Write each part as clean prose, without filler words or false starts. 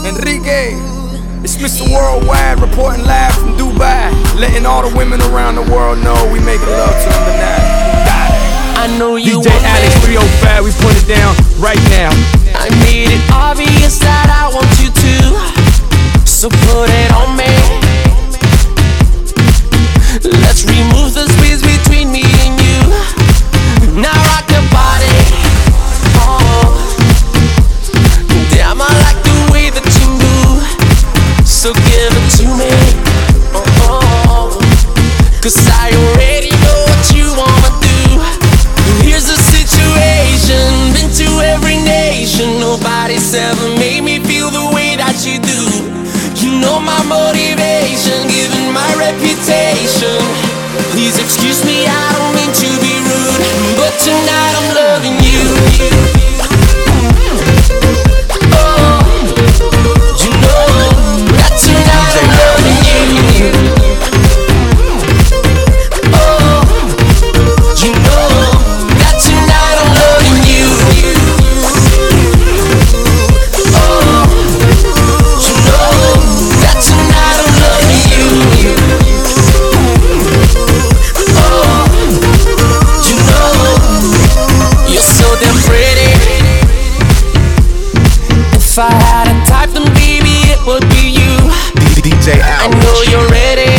Enrique, it's Mr. Worldwide reporting live from Dubai, letting all the women around the world know we making love to them tonight. I know you DJ Alex 305, we put it down right now. I made it obvious that I want you to, so put it on me. Let's remove the space between me and you. Now rock your body. Oh, damn, I like the way that you move, so give it to me. Oh, 'cause I already know what you wanna do. Here's the situation, been to every nation, nobody's ever made me feel the way that you do. You know my motivation, given my reputation. Please excuse me, I don't mean to be rude, but tonight I'm loving you. Oh, you know that tonight I'm loving you. Oh, you know that tonight I'm loving you. Oh, you know that tonight I'm loving you. Oh, you know you're so damn pretty. If I had a type, then baby it would be you. DJ Alex. I know you're ready.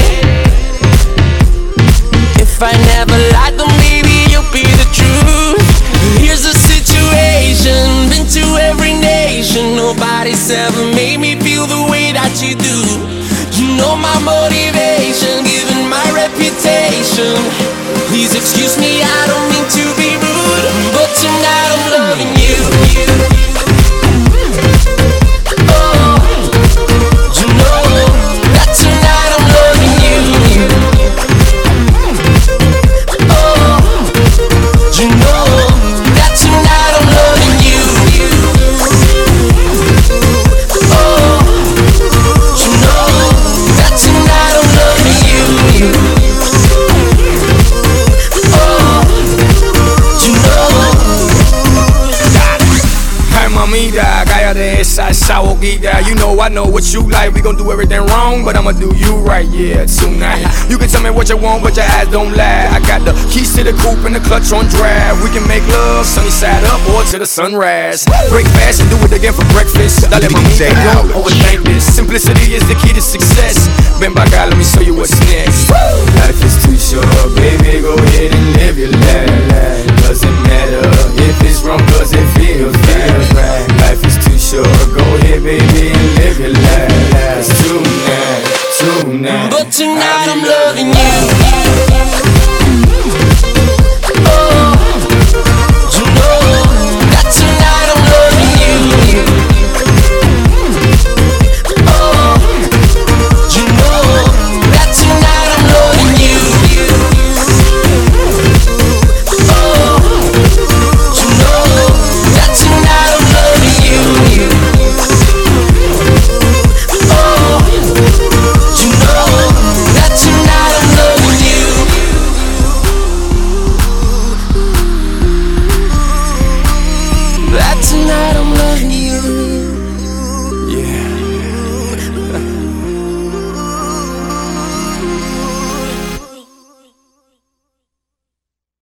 If I never lied, then maybe you'll be the truth. Here's the situation, been to every nation, nobody's ever made me feel the way that you do. You know my motivation, given my reputation. Please excuse me, I don't mean to be rude, but tonight I'm loving you. Oh, you know that tonight I'm loving you. Oh, you know that tonight I'm loving you. Oh, you know that tonight I'm loving you. Oh, you know. Hey mamita, cállate esa boquita. You know I know what you like. We gon' do everything wrong, but I'ma do you right, yeah, tonight. You can tell me what you want, but your eyes don't lie. I got the keys to the coupe and the clutch on drive. We can make love sunny side up or to the sunrise. Break fast and do it again for breakfast. Dale mamita, don't overthink this. Simplicity is the key to success. Ven pa' acá, let me show you what's next. Life is too short, baby, go ahead and live your life. Doesn't matter if it's wrong, 'cause it feels right. Life is too short, go ahead, baby, and live your life. It's tonight, tonight. But tonight